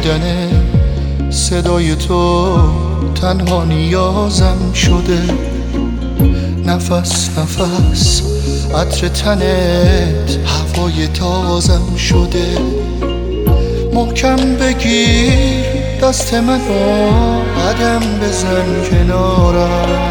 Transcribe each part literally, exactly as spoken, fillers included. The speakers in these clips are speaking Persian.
شنیدن صدای تو تنها نیازم شده. نفس نفس عطر تنت هوای تازم شده. محکم بگیر دست منو، قدم بزن کنارم.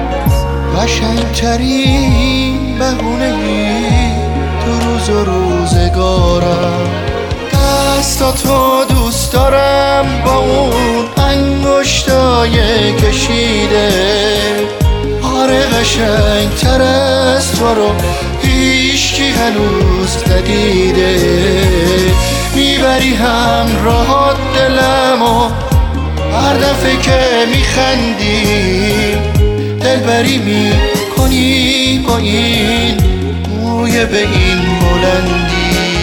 قشنگترین بهونه‌ای تو روز و روزگارم. دستاتو دوست دارم با اون انگشتای کشیده. آره قشنگتر از تو رو هیچکی هنوز ندیده. میبری همراهات دلمو هر دفعه که میخندی. دلبری میکنی با این موی به این بلندی.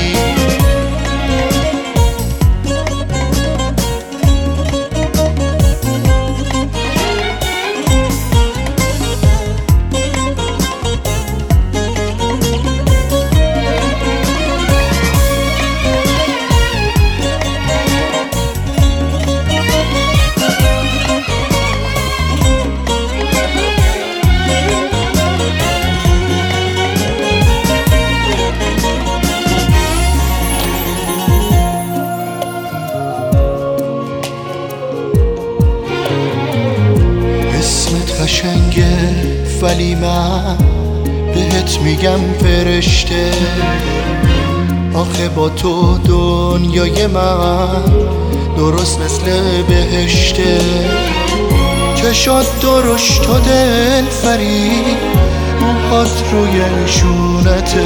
قشنگه ولی من بهت میگم فرشته. آخه با تو دنیای من درست مثل بهشته. چشات درشت و دل فرید، موهات روی شونته.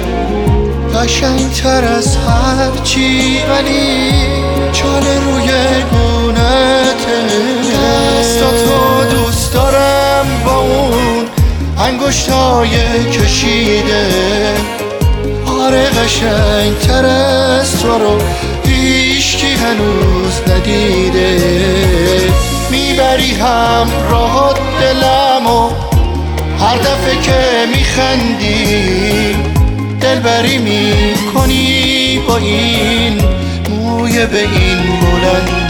قشنگتر از هر چی ولی چاله روی گونته. دستاتو دوست دارم با اون انگشتای کشیده. آره قشنگتر از تو رو هیچکی هنوز ندیده. میبری همراهات دلمو هر دفعه که میخندی. دلبری میکنی با این موی به این بلند.